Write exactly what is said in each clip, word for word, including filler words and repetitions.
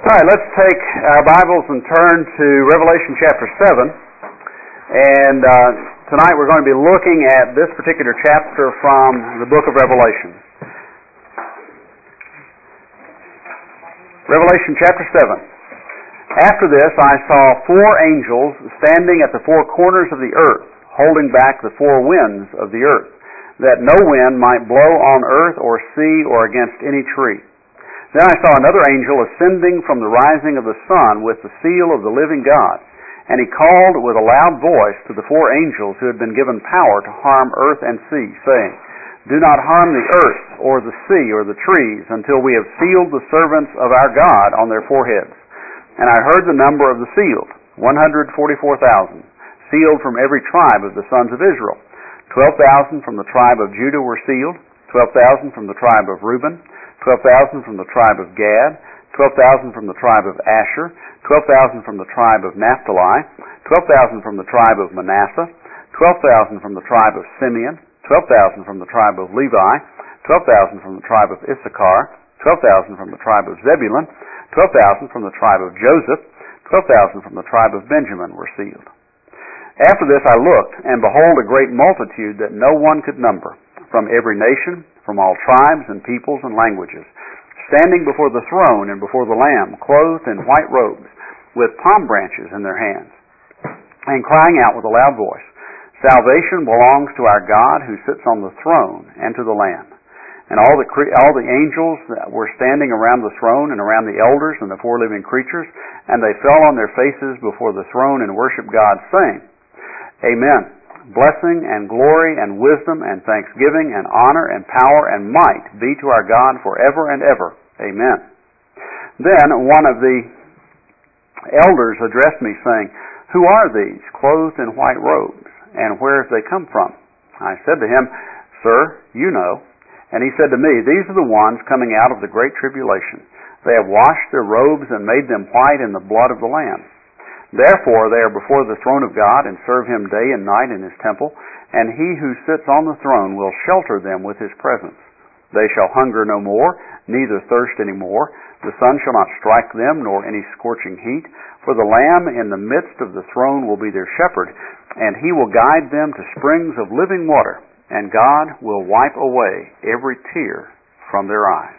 All right, let's take our Bibles and turn to Revelation chapter seven. And uh, tonight we're going to be looking at this particular chapter from the book of Revelation. Revelation chapter seven. After this I saw four angels standing at the four corners of the earth, holding back the four winds of the earth, that no wind might blow on earth or sea or against any tree. Then I saw another angel ascending from the rising of the sun with the seal of the living God. And he called with a loud voice to the four angels who had been given power to harm earth and sea, saying, Do not harm the earth or the sea or the trees until we have sealed the servants of our God on their foreheads. And I heard the number of the sealed, one hundred forty-four thousand, sealed from every tribe of the sons of Israel. Twelve thousand from the tribe of Judah were sealed, twelve thousand from the tribe of Reuben, twelve thousand from the tribe of Gad, twelve thousand from the tribe of Asher, twelve thousand from the tribe of Naphtali, twelve thousand from the tribe of Manasseh, twelve thousand from the tribe of Simeon, twelve thousand from the tribe of Levi, twelve thousand from the tribe of Issachar, twelve thousand from the tribe of Zebulun, twelve thousand from the tribe of Joseph, twelve thousand from the tribe of Benjamin were sealed. After this I looked, and behold, a great multitude that no one could number, from every nation, from all tribes and peoples and languages, standing before the throne and before the Lamb, clothed in white robes, with palm branches in their hands, and crying out with a loud voice, Salvation belongs to our God who sits on the throne and to the Lamb. And all the all the angels that were standing around the throne and around the elders and the four living creatures, and they fell on their faces before the throne and worshiped God, saying, Amen. Blessing and glory and wisdom and thanksgiving and honor and power and might be to our God forever and ever. Amen. Then one of the elders addressed me, saying, Who are these, clothed in white robes, and where have they come from? I said to him, Sir, you know. And he said to me, These are the ones coming out of the great tribulation. They have washed their robes and made them white in the blood of the Lamb. Therefore they are before the throne of God, and serve him day and night in his temple, and he who sits on the throne will shelter them with his presence. They shall hunger no more, neither thirst any more. The sun shall not strike them, nor any scorching heat. For the Lamb in the midst of the throne will be their shepherd, and he will guide them to springs of living water, and God will wipe away every tear from their eyes.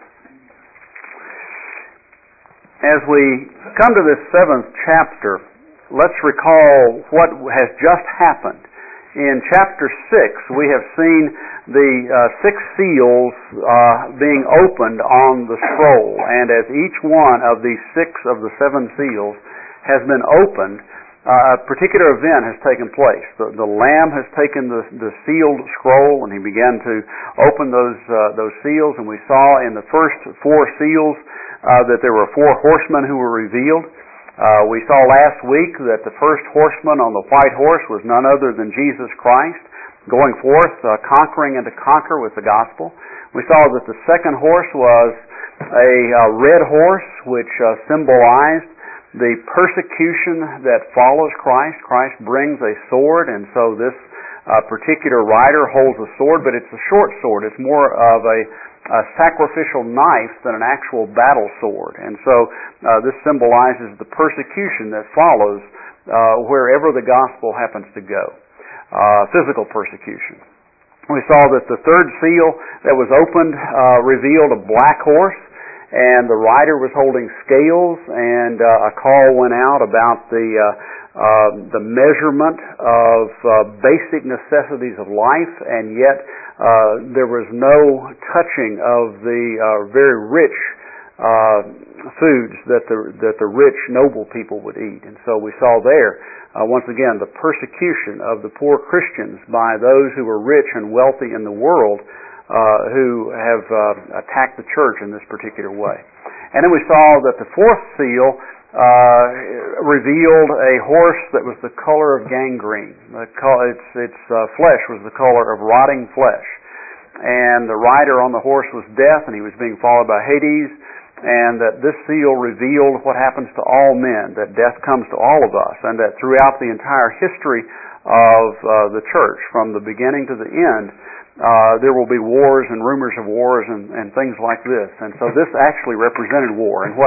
As we come to this seventh chapter, let's recall what has just happened. In chapter six, we have seen the uh, six seals uh, being opened on the scroll, and as each one of these six of the seven seals has been opened, uh, a particular event has taken place. The, the Lamb has taken the, the sealed scroll, and he began to open those uh, those seals, and we saw in the first four seals uh, that there were four horsemen who were revealed. Uh, we saw last week that the first horseman on the white horse was none other than Jesus Christ, going forth, uh, conquering and to conquer with the gospel. We saw that the second horse was a uh, red horse, which uh, symbolized the persecution that follows Christ. Christ brings a sword, and so this uh, particular rider holds a sword, but it's a short sword. It's more of a a sacrificial knife than an actual battle sword. And so uh, this symbolizes the persecution that follows uh, wherever the gospel happens to go. Uh, physical persecution. We saw that the third seal that was opened uh, revealed a black horse, and the rider was holding scales, and uh, a call went out about the uh, uh, the measurement of uh, basic necessities of life, and yet Uh, there was no touching of the uh, very rich uh, foods that the that the rich noble people would eat. And so we saw there, uh, once again, the persecution of the poor Christians by those who were rich and wealthy in the world uh, who have uh, attacked the church in this particular way. And then we saw that the fourth seal uh, revealed a horse that was the color of gangrene. The co- its its uh, flesh was the color of rotting flesh. And the rider on the horse was Death, and he was being followed by Hades, and that this seal revealed what happens to all men, that death comes to all of us, and that throughout the entire history of uh, the church, from the beginning to the end, uh, there will be wars and rumors of wars and, and things like this. And so this actually represented war. And what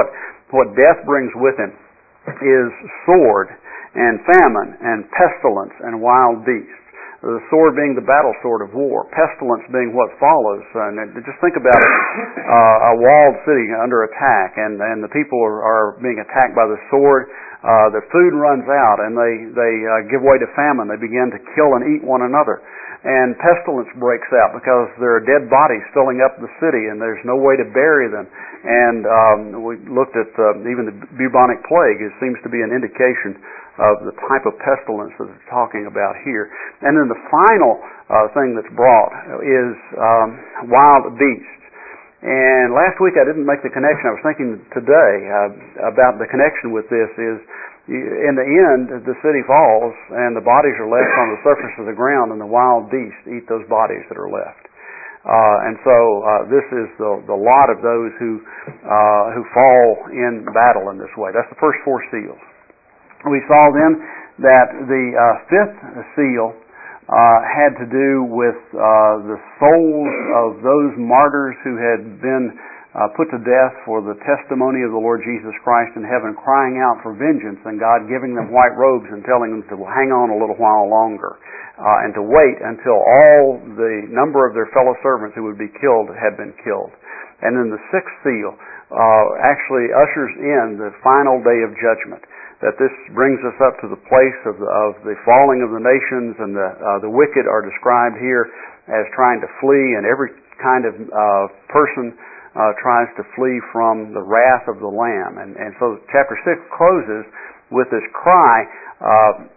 what death brings with him is sword and famine and pestilence and wild beasts. The sword being the battle sword of war, pestilence being what follows. And just think about it, uh, a walled city under attack, and, and the people are, are being attacked by the sword. Uh, the food runs out, and they, they uh, give way to famine. They begin to kill and eat one another. And pestilence breaks out because there are dead bodies filling up the city, and there's no way to bury them. And um, we looked at uh, even the bubonic plague. It seems to be an indication of the type of pestilence that they're talking about here. And then the final uh, thing that's brought is um, wild beasts. And last week I didn't make the connection. I was thinking today uh, about the connection with this is, in the end, the city falls and the bodies are left on the surface of the ground, and the wild beasts eat those bodies that are left. Uh, and so uh, this is the, the lot of those who uh, who fall in battle in this way. That's the first four seals. We saw then that the uh, fifth seal uh, had to do with uh, the souls of those martyrs who had been uh, put to death for the testimony of the Lord Jesus Christ in heaven, crying out for vengeance, and God giving them white robes and telling them to hang on a little while longer uh, and to wait until all the number of their fellow servants who would be killed had been killed. And then the sixth seal uh, actually ushers in the final day of judgment. That this brings us up to the place of the, of the falling of the nations, and the uh, the wicked are described here as trying to flee, and every kind of uh, person uh, tries to flee from the wrath of the Lamb. And, and so chapter six closes with this cry, uh,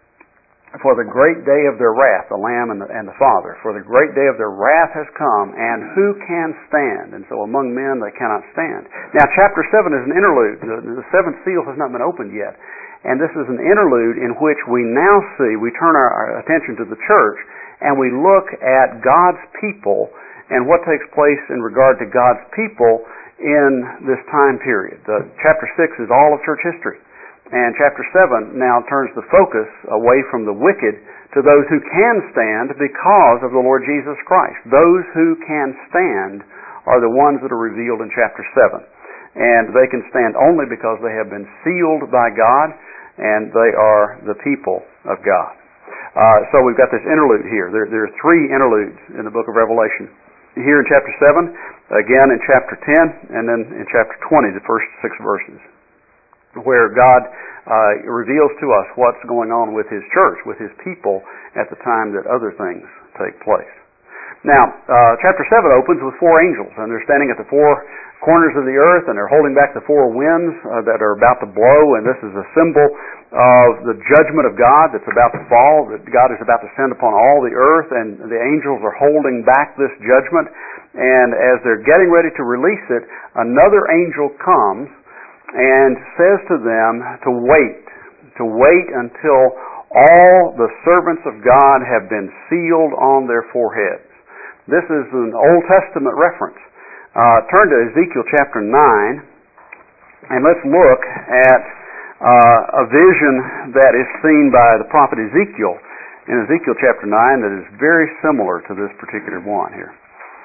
for the great day of their wrath, the Lamb and the, and the Father, for the great day of their wrath has come, and who can stand? And so among men they cannot stand. Now chapter seven is an interlude. The, the seventh seal has not been opened yet. And this is an interlude in which we now see, we turn our, our attention to the church, and we look at God's people and what takes place in regard to God's people in this time period. The, chapter six is all of church history. And chapter seven now turns the focus away from the wicked to those who can stand because of the Lord Jesus Christ. Those who can stand are the ones that are revealed in chapter seven. And they can stand only because they have been sealed by God, and they are the people of God. Uh, so we've got this interlude here. There, there are three interludes in the book of Revelation. Here in chapter seven, again in chapter ten, and then in chapter twenty, the first six verses, where God uh, reveals to us what's going on with His church, with His people, at the time that other things take place. Now, uh, chapter seven opens with four angels, and they're standing at the four corners of the earth, and they're holding back the four winds uh, that are about to blow, and this is a symbol of the judgment of God that's about to fall, that God is about to send upon all the earth, and the angels are holding back this judgment, and as they're getting ready to release it, another angel comes and says to them to wait, to wait until all the servants of God have been sealed on their foreheads. This is an Old Testament reference. Uh, turn to Ezekiel chapter nine, and let's look at uh, a vision that is seen by the prophet Ezekiel in Ezekiel chapter nine that is very similar to this particular one here.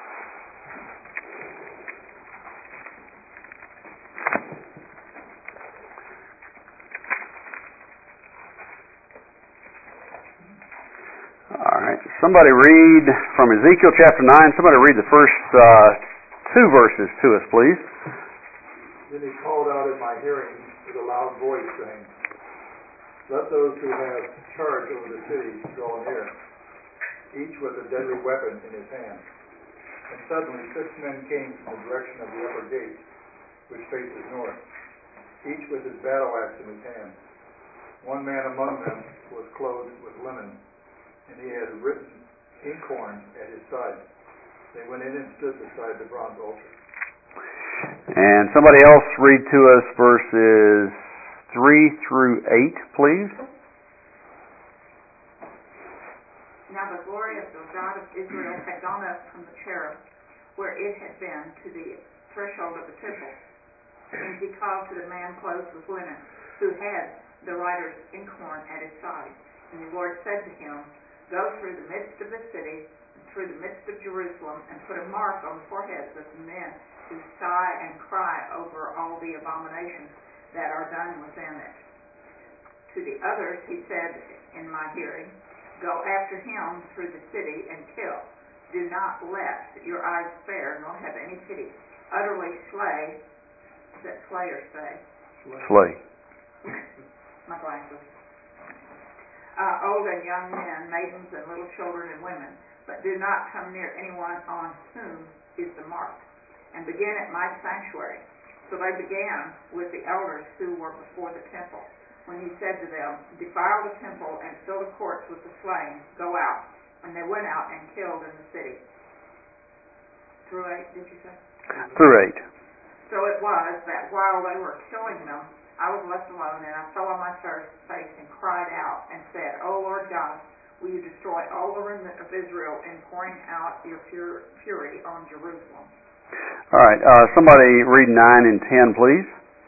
All right. Somebody read from Ezekiel chapter nine. Somebody read the first uh, two verses to us, please. Then he called out in my hearing with a loud voice, saying, "Let those who have charge over the city draw near, each with a deadly weapon in his hand." And suddenly six men came from the direction of the upper gate, which faces north, each with his battle axe in his hand. One man among them was clothed with linen, and he had written inkhorn at his side. They went in and stood beside the bronze altar. And somebody else read to us verses three through eight, please. Now the glory of the God of Israel had gone up from the cherub, where it had been, to the threshold of the temple. And he called to the man clothed with linen, who had the writer's inkhorn at his side. And the Lord said to him, "Go through the midst of the city, through the midst of Jerusalem, and put a mark on the foreheads of the men who sigh and cry over all the abominations that are done within it. To the others he said in my hearing, go after him through the city and kill. Do not let your eyes spare, nor have any pity. Utterly slay, is that slay or say? Slay. My glasses. Uh, old and young men, maidens and little children and women, but do not come near anyone on whom is the mark, and begin at my sanctuary. So they began with the elders who were before the temple. When he said to them, defile the temple and fill the courts with the slain, go out. And they went out and killed in the city. Through eight, did you say? Through eight. So it was that while they were killing them, I was left alone, and I fell on my face and cried out and said, O Lord God, will you destroy all the remnant of Israel in pouring out your fury on Jerusalem? All right. Uh, somebody read nine and ten, please.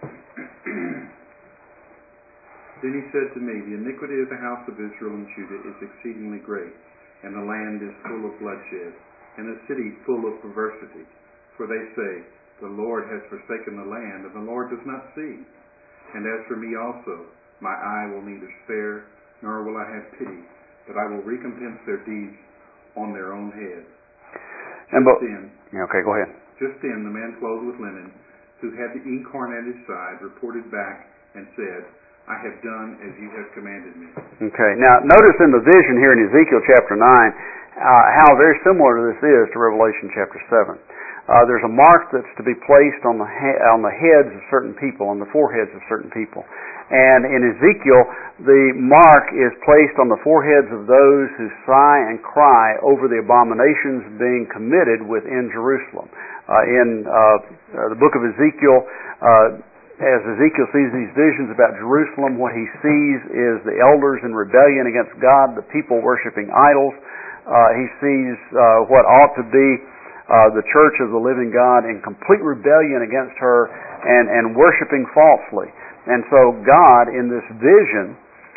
Then he said to me, the iniquity of the house of Israel and Judah is exceedingly great, and the land is full of bloodshed, and the city full of perversity. For they say, the Lord has forsaken the land, and the Lord does not see. And as for me also, my eye will neither spare, nor will I have pity, but I will recompense their deeds on their own heads. And just but, then, okay, go ahead. Just then the man clothed with linen, who had the inkhorn at his side, reported back and said, I have done as you have commanded me. Okay. Now, notice in the vision here in Ezekiel chapter nine uh, how very similar this is to Revelation chapter seven. Uh, there's a mark that's to be placed on the he- on the heads of certain people, on the foreheads of certain people. And in Ezekiel, the mark is placed on the foreheads of those who sigh and cry over the abominations being committed within Jerusalem. Uh, in uh, uh, the book of Ezekiel, uh, as Ezekiel sees these visions about Jerusalem, what he sees is the elders in rebellion against God, the people worshiping idols. Uh, he sees uh, what ought to be uh, the church of the living God in complete rebellion against her and, and worshiping falsely. And so God, in this vision,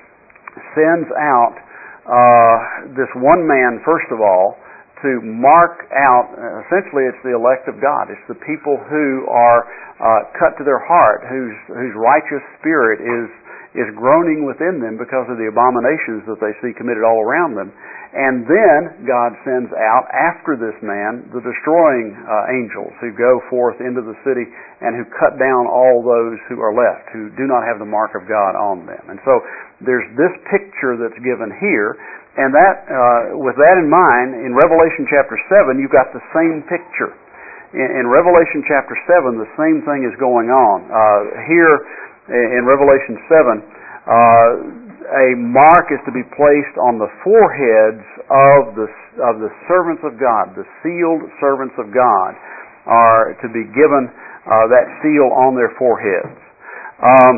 sends out uh, this one man, first of all, to mark out, uh, essentially it's the elect of God. It's the people who are uh, cut to their heart, whose whose righteous spirit is is groaning within them because of the abominations that they see committed all around them. And then God sends out, after this man, the destroying uh, angels who go forth into the city and who cut down all those who are left, who do not have the mark of God on them. And so there's this picture that's given here. And that, uh, with that in mind, in Revelation chapter seven, you've got the same picture. In, in Revelation chapter seven, the same thing is going on. Uh, here, in Revelation seven, uh, a mark is to be placed on the foreheads of the of the servants of God. The sealed servants of God are to be given uh, that seal on their foreheads. Um,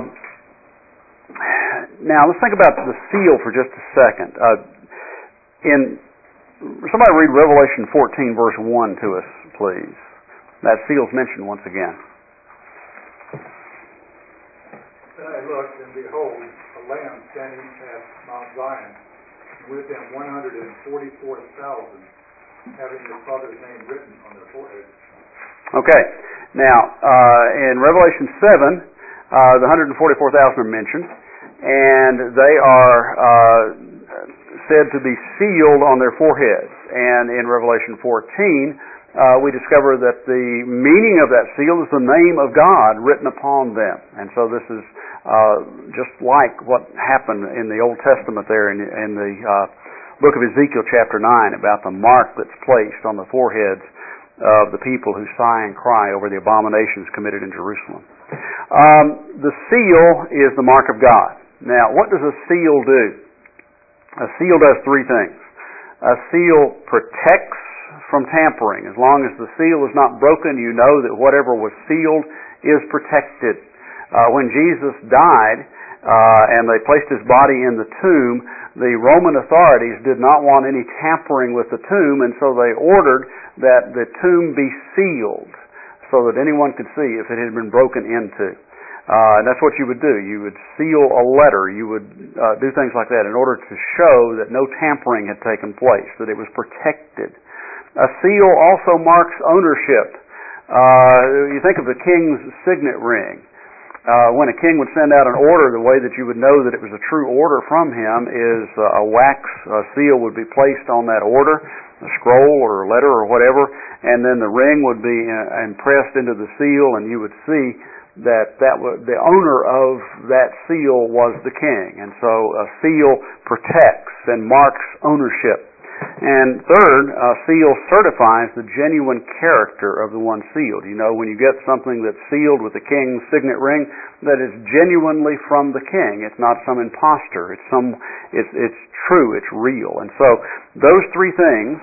now, let's think about the seal for just a second. Uh, In somebody read Revelation fourteen, verse one to us, please. That seal's mentioned once again. Then I looked, and behold, a lamb standing at Mount Zion, and with him one hundred forty-four thousand, having his Father's name written on their foreheads. Okay. Now, uh, in Revelation seven, uh, the one hundred forty-four thousand are mentioned, and they are Uh, said to be sealed on their foreheads. And in Revelation fourteen, uh, we discover that the meaning of that seal is the name of God written upon them. And so this is uh, just like what happened in the Old Testament there in, in the uh, book of Ezekiel chapter nine about the mark that's placed on the foreheads of the people who sigh and cry over the abominations committed in Jerusalem. Um, the seal is the mark of God. Now, what does a seal do? A seal does three things. A seal protects from tampering. As long as the seal is not broken, you know that whatever was sealed is protected. Uh, when Jesus died uh, and they placed his body in the tomb, the Roman authorities did not want any tampering with the tomb, and so they ordered that the tomb be sealed so that anyone could see if it had been broken into. Uh, and that's what you would do. You would seal a letter. You would uh, do things like that in order to show that no tampering had taken place, that it was protected. A seal also marks ownership. Uh, you think of the king's signet ring. Uh, when a king would send out an order, the way that you would know that it was a true order from him is uh, a wax uh, seal would be placed on that order, a scroll or a letter or whatever, and then the ring would be uh, impressed into the seal, and you would see that that was, the owner of that seal was the king. And so a seal protects and marks ownership. And third, a seal certifies the genuine character of the one sealed. You know, when you get something that's sealed with the king's signet ring, that is genuinely from the king. It's not some imposter. It's some. It's it's true. It's real. And so those three things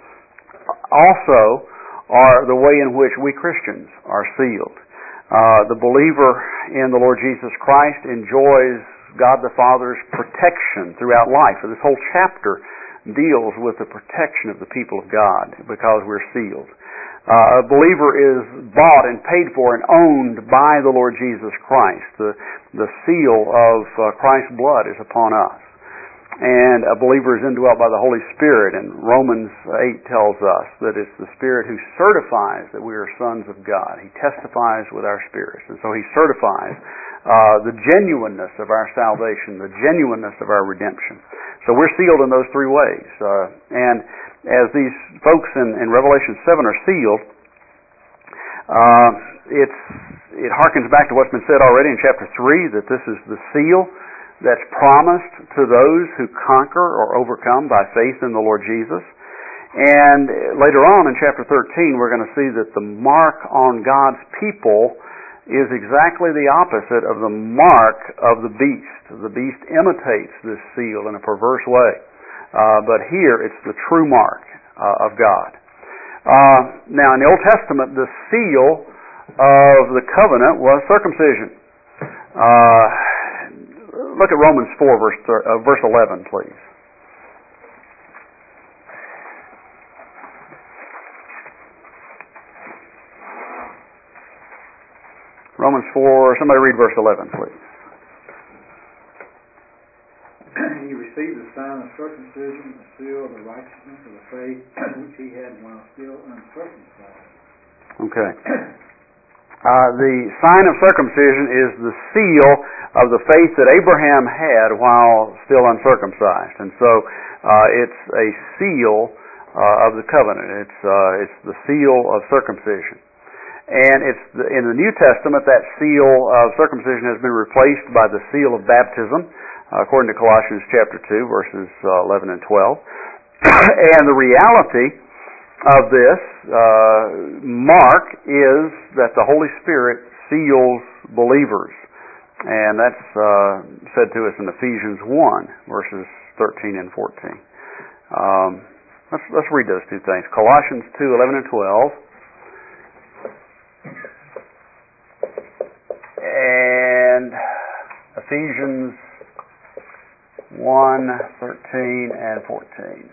also are the way in which we Christians are sealed. Uh, the believer in the Lord Jesus Christ enjoys God the Father's protection throughout life. So this whole chapter deals with the protection of the people of God because we're sealed. Uh, a believer is bought and paid for and owned by the Lord Jesus Christ. The, the seal of uh, Christ's blood is upon us. And a believer is indwelt by the Holy Spirit, and Romans eight tells us that it's the Spirit who certifies that we are sons of God. He testifies with our spirits, and so He certifies uh, the genuineness of our salvation, the genuineness of our redemption. So we're sealed in those three ways. Uh, and as these folks in, in Revelation seven are sealed, uh, it's, it harkens back to what's been said already in chapter three, that this is the seal that's promised to those who conquer or overcome by faith in the Lord Jesus. And later on in chapter thirteen, we're going to see that the mark on God's people is exactly the opposite of the mark of the beast. The beast imitates this seal in a perverse way. Uh, but here it's the true mark uh, of God. Uh, now in the Old Testament, the seal of the covenant was circumcision. Uh, look at Romans four, verse, uh, verse eleven, please. Romans four, somebody read verse eleven, please. He received the sign of circumcision, the seal of the righteousness of the faith which he had while still uncircumcised. Okay. Uh, the sign of circumcision is the seal of the faith that Abraham had while still uncircumcised. And so uh, it's a seal uh, of the covenant. It's, uh, it's the seal of circumcision. And it's the, in the New Testament, that seal of circumcision has been replaced by the seal of baptism, uh, according to Colossians chapter two, verses uh, eleven and twelve. And the reality of this uh, mark is that the Holy Spirit seals believers. And that's uh, said to us in Ephesians one, verses thirteen and fourteen. Um, let's, let's read those two things. Colossians two, eleven and twelve. And Ephesians one, thirteen and fourteen.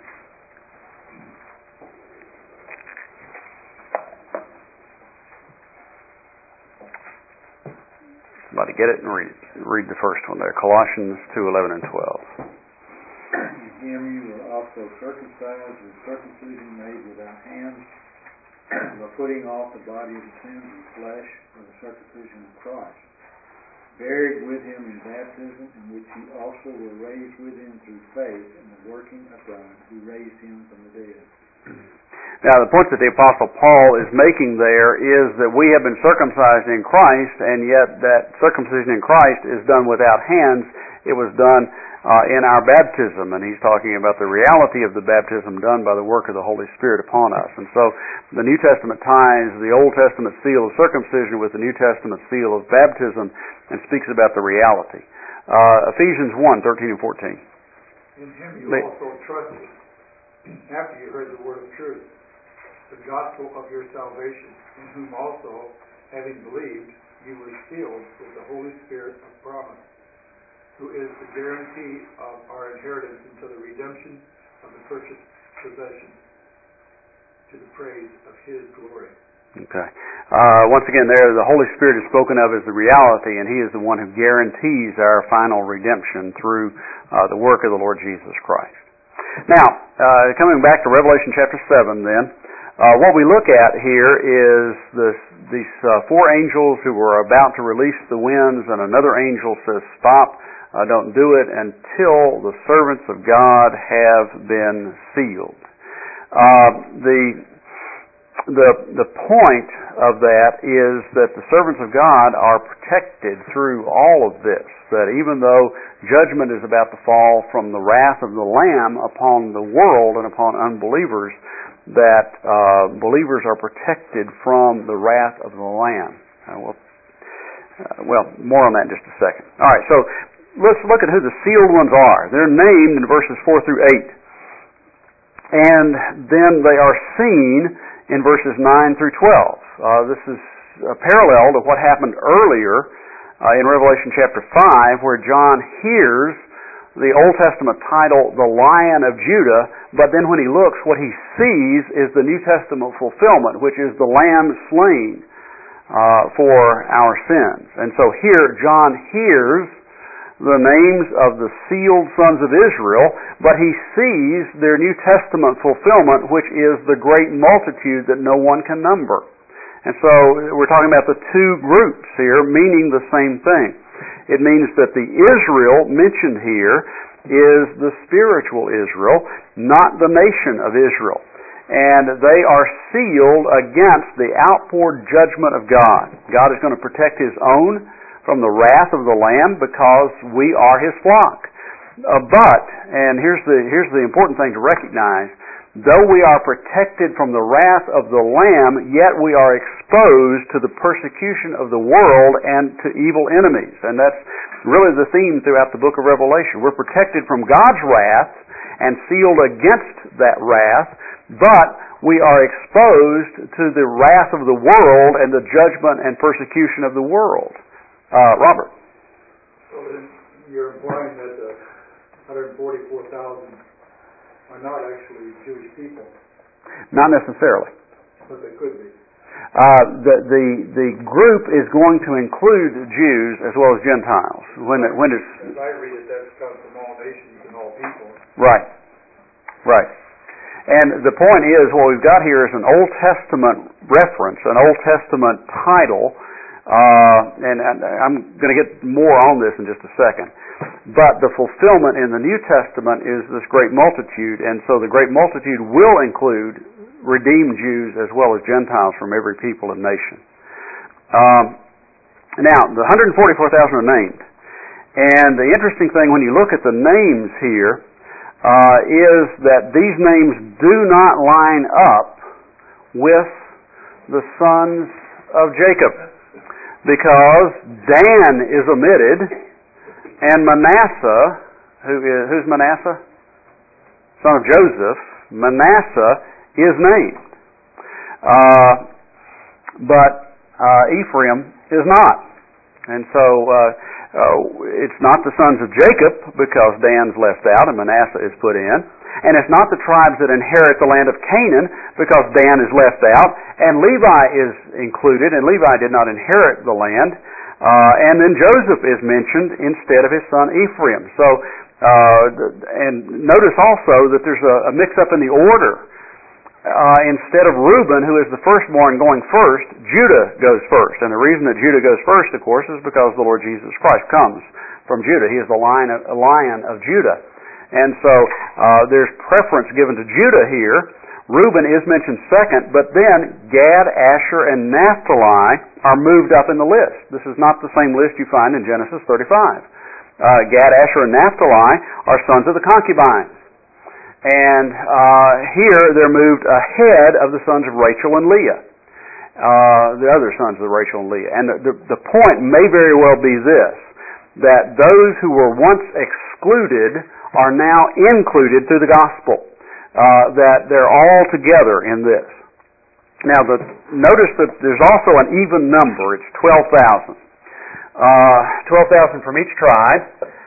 Somebody get it and read it. Read the first one there. Colossians two, eleven and twelve. In him you were also circumcised with circumcision made without hands, by putting off the body of the sins of the flesh with the circumcision of Christ, buried with him in baptism, in which you also were raised with him through faith in the working of God who raised him from the dead. Now, the point that the Apostle Paul is making there is that we have been circumcised in Christ, and yet that circumcision in Christ is done without hands. It was done uh, in our baptism, and he's talking about the reality of the baptism done by the work of the Holy Spirit upon us. And so the New Testament ties the Old Testament seal of circumcision with the New Testament seal of baptism and speaks about the reality. Uh, Ephesians one, thirteen and fourteen. In him you also trusted, after you heard the word of truth, the gospel of your salvation, in whom also, having believed, you were sealed with the Holy Spirit of promise, who is the guarantee of our inheritance until the redemption of the purchased possession, to the praise of his glory. Okay. Uh, once again, there, the Holy Spirit is spoken of as the reality, and he is the one who guarantees our final redemption through uh, the work of the Lord Jesus Christ. Now, uh, coming back to Revelation chapter seven then, Uh, what we look at here is this, these uh, four angels who were about to release the winds, and another angel says, stop, uh, don't do it until the servants of God have been sealed. Uh, the, the, the point of that is that the servants of God are protected through all of this, that even though judgment is about to fall from the wrath of the Lamb upon the world and upon unbelievers, that uh, believers are protected from the wrath of the Lamb. Uh, well, uh, well, more on that in just a second. All right, so let's look at who the sealed ones are. They're named in verses four through eight. And then they are seen in verses nine through twelve. Uh, this is a parallel to what happened earlier uh, in Revelation chapter five, where John hears the Old Testament title, the Lion of Judah, but then when he looks, what he sees is the New Testament fulfillment, which is the Lamb slain uh, for our sins. And so here, John hears the names of the sealed sons of Israel, but he sees their New Testament fulfillment, which is the great multitude that no one can number. And so we're talking about the two groups here, meaning the same thing. It means that the Israel mentioned here is the spiritual Israel, not the nation of Israel. And they are sealed against the outpoured judgment of God. God is going to protect His own from the wrath of the Lamb because we are His flock. Uh, but, and here's the, here's the important thing to recognize, though we are protected from the wrath of the Lamb, yet we are exposed to the persecution of the world and to evil enemies. And that's really the theme throughout the book of Revelation. We're protected from God's wrath and sealed against that wrath, but we are exposed to the wrath of the world and the judgment and persecution of the world. Uh, Robert. So you're implying that the one hundred forty-four thousand are not actually Jewish people. Not necessarily. But they could be. Uh, the, the the group is going to include Jews as well as Gentiles. When it, when it's as I read it, that's comes from all nations and all people. Right, right. And the point is, what we've got here is an Old Testament reference, an Old Testament title, uh, and, and I'm going to get more on this in just a second. But the fulfillment in the New Testament is this great multitude, and so the great multitude will include redeemed Jews as well as Gentiles from every people and nation. Um, now, the one hundred forty-four thousand are named. And the interesting thing when you look at the names here uh, is that these names do not line up with the sons of Jacob, because Dan is omitted, and Manasseh, who is, who's Manasseh? Son of Joseph. Manasseh is named. Uh, but uh, Ephraim is not. And so uh, uh, it's not the sons of Jacob, because Dan's left out and Manasseh is put in. And it's not the tribes that inherit the land of Canaan, because Dan is left out. And Levi is included, and Levi did not inherit the land. Uh, and then Joseph is mentioned instead of his son Ephraim. So, uh, and notice also that there's a, a mix-up in the order. Uh, instead of Reuben, who is the firstborn, going first, Judah goes first. And the reason that Judah goes first, of course, is because the Lord Jesus Christ comes from Judah. He is the lion of, lion of Judah. And so uh, there's preference given to Judah here. Reuben is mentioned second, but then Gad, Asher, and Naphtali are moved up in the list. This is not the same list you find in Genesis thirty-five. Uh, Gad, Asher, and Naphtali are sons of the concubines. And uh, here they're moved ahead of the sons of Rachel and Leah, uh, the other sons of Rachel and Leah. And the, the, the point may very well be this, that those who were once excluded are now included through the gospel, uh, that they're all together in this. Now, the, notice that there's also an even number. It's twelve thousand. Uh, twelve thousand from each tribe,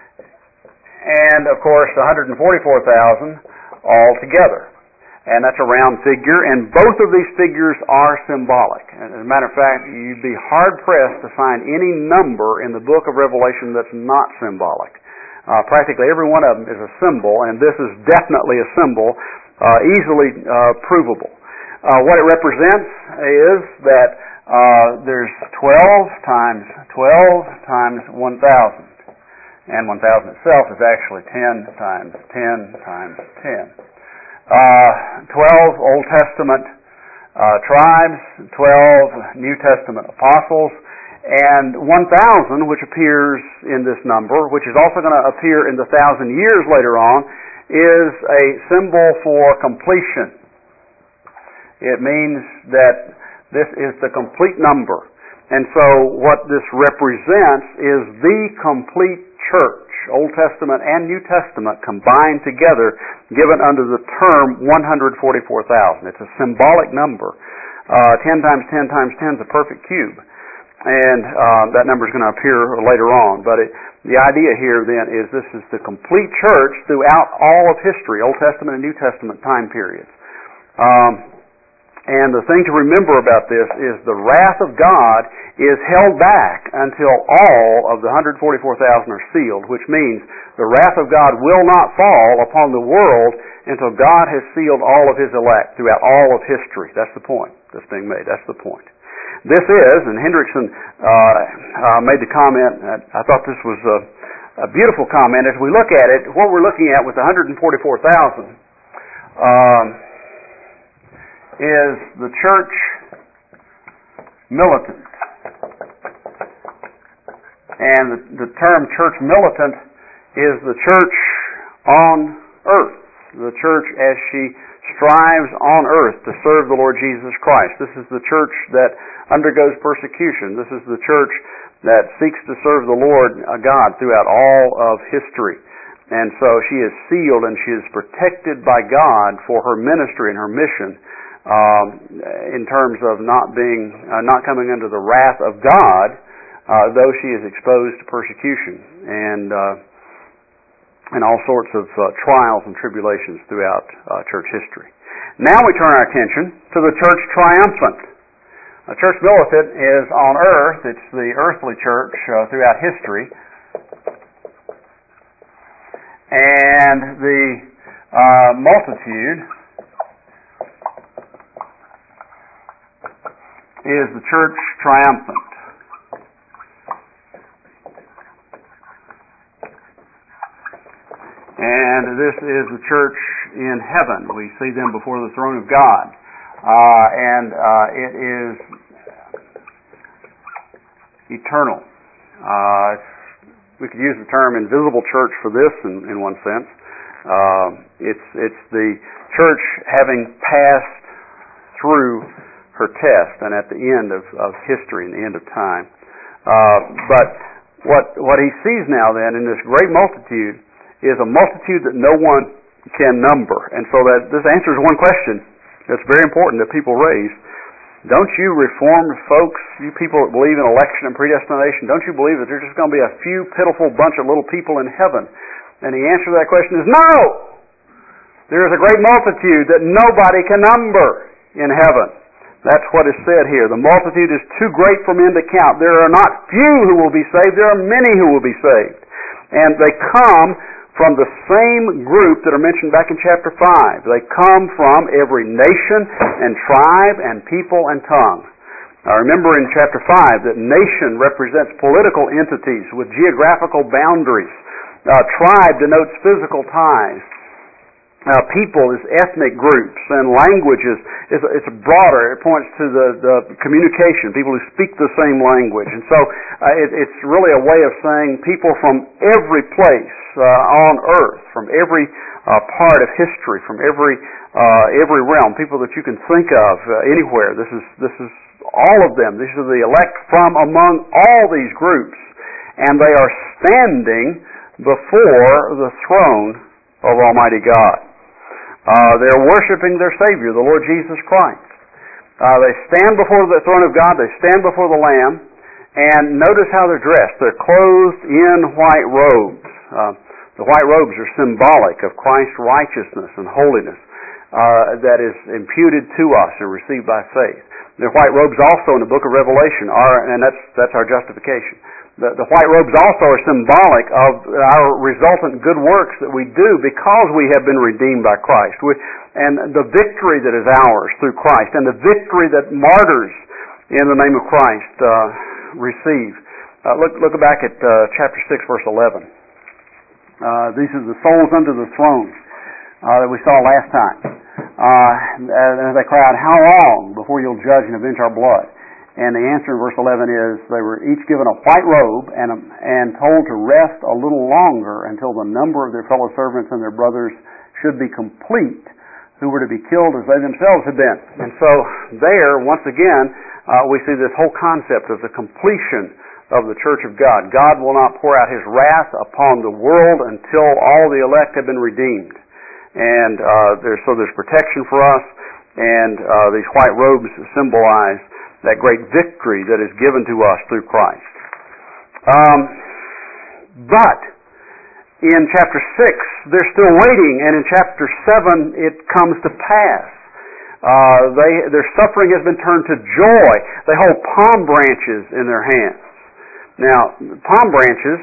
and, of course, one hundred forty-four thousand all together. And that's a round figure, and both of these figures are symbolic. And as a matter of fact, you'd be hard-pressed to find any number in the book of Revelation that's not symbolic. Uh, practically every one of them is a symbol, and this is definitely a symbol, uh, easily uh, provable. uh, what it represents is that uh, there's twelve times twelve times one thousand. And one thousand itself is actually ten times ten times ten. Uh, twelve Old Testament uh, tribes, twelve New Testament apostles, and one thousand, which appears in this number, which is also going to appear in the thousand years later on, is a symbol for completion. It means that this is the complete number. And so what this represents is the complete church, Old Testament and New Testament combined together, given under the term one hundred forty-four thousand. It's a symbolic number. Uh, ten times ten times ten is a perfect cube. And uh, that number is going to appear later on. But it, the idea here then is this is the complete church throughout all of history, Old Testament and New Testament time periods. Um, And the thing to remember about this is the wrath of God is held back until all of the one hundred forty-four thousand are sealed, which means the wrath of God will not fall upon the world until God has sealed all of His elect throughout all of history. That's the point that's being made. That's the point. This is, and Hendrickson uh, uh, made the comment, I thought this was a, a beautiful comment. As we look at it, what we're looking at with the one hundred forty-four thousand um, is the church militant. And the, the term church militant is the church on earth, the church as she strives on earth to serve the Lord Jesus Christ. This is the church that undergoes persecution. This is the church that seeks to serve the Lord God throughout all of history. And so she is sealed and she is protected by God for her ministry and her mission. Um, in terms of not being, uh, not coming under the wrath of God, uh, though she is exposed to persecution and uh, and all sorts of uh, trials and tribulations throughout uh, church history. Now we turn our attention to the church triumphant. The church militant is on earth; it's the earthly church uh, throughout history, and the uh, multitude is the church triumphant. And this is the church in heaven. We see them before the throne of God. Uh, and uh, it is eternal. Uh, we could use the term invisible church for this in, in one sense. Uh, it's, it's the church having passed through her test and at the end of, of history and the end of time. Uh, but what what he sees now then in this great multitude is a multitude that no one can number. And so that this answers one question that's very important that people raise. Don't you Reformed folks, you people that believe in election and predestination, don't you believe that there's just going to be a few pitiful bunch of little people in heaven? And the answer to that question is no! There is a great multitude that nobody can number in heaven. That's what is said here. The multitude is too great for men to count. There are not few who will be saved. There are many who will be saved. And they come from the same group that are mentioned back in chapter five. They come from every nation and tribe and people and tongue. Now remember in chapter five that nation represents political entities with geographical boundaries. Uh, tribe denotes physical ties. Uh, people is ethnic groups, and languages is it's broader. It points to the, the communication, people who speak the same language. And so uh, it, it's really a way of saying people from every place uh, on earth, from every uh, part of history, from every uh, every realm, people that you can think of uh, anywhere. This is this is all of them. These are the elect from among all these groups, and they are standing before the throne of Almighty God. Uh, they're worshiping their Savior, the Lord Jesus Christ. Uh, they stand before the throne of God, they stand before the Lamb, and notice how they're dressed. They're clothed in white robes. Uh, the white robes are symbolic of Christ's righteousness and holiness uh, that is imputed to us and received by faith. The white robes also in the book of Revelation are, and that's that's our justification. The, the white robes also are symbolic of our resultant good works that we do because we have been redeemed by Christ. We, and the victory that is ours through Christ, and the victory that martyrs in the name of Christ uh, receive. Uh, look, look back at uh, chapter six, verse eleven. Uh, these are the souls under the throne uh, that we saw last time. Uh, and they cried, "How long before you'll judge and avenge our blood?" And the answer in verse eleven is, they were each given a white robe and, a, and told to rest a little longer until the number of their fellow servants and their brothers should be complete, who were to be killed as they themselves had been. And so there, once again, uh, we see this whole concept of the completion of the church of God. God will not pour out His wrath upon the world until all the elect have been redeemed. And uh, there's, so there's protection for us, and uh, these white robes symbolize that great victory that is given to us through Christ. Um, but in chapter six, they're still waiting, and in chapter seven, it comes to pass. Uh, they, their suffering has been turned to joy. They hold palm branches in their hands. Now, palm branches